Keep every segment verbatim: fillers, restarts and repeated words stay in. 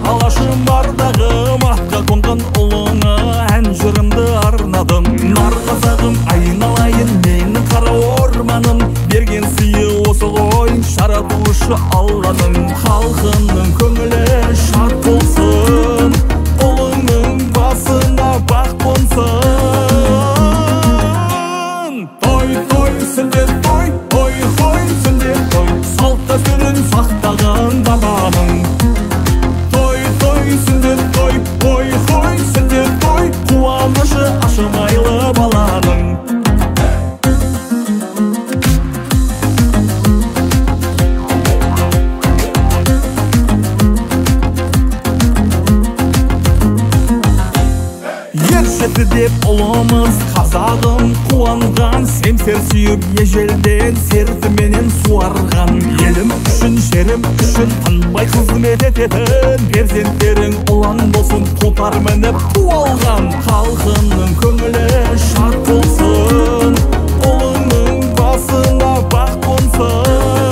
алашым бардағы атқа қонған ұлыңа ән жырымды арнадым. Нар қазағым айналайын менің қара орманым, берген сыйы осы ғой жаратушы Алланың. Халқының көңілі шат болсын, ұлыңның басына бақ қонсын. Той той сінде той, ой хой сінде той, салт дәстүрін сақтаған бабаның. Той той сінде той, ой хой сінде той, қуанышы ашымайлы баланың. Жетті деп ұлымыз қазағым қуанған, семсер сүйіп ежелден сердіменен суарған. Елім үшін, жерім үшін тынбай қызмет ететін перзенттерің ұлан болсын, тұтар мініп туалған. Халқының көңілі шат болсын, ұлыңның басына бақ қонсын.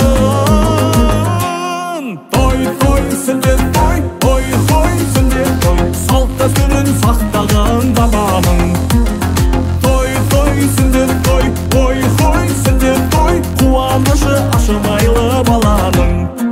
Той той сінде той, ой хой сінде той, салт дәстүрін сақтаған бабаның. Той той сінде той, ой хой сінде той, қуанышы ашымайлы баланың.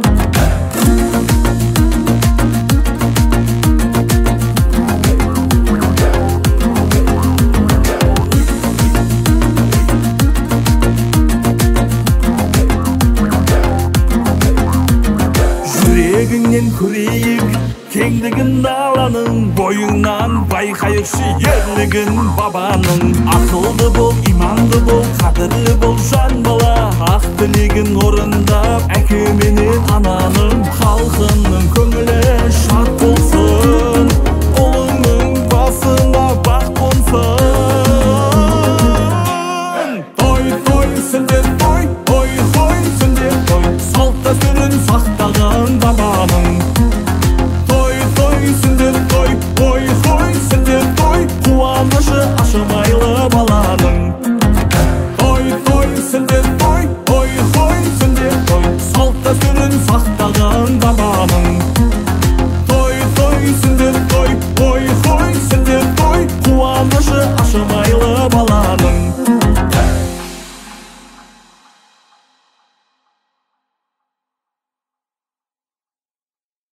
Жүрегіңнен көрейік кеңдігін даланың, бойыңнан байқайықшы ерлігін бабаның. Ақылды бол, иманды бол, қадірлі бол жан бала, ақ тілегін орындап әке менен ананың. Халқының көңілі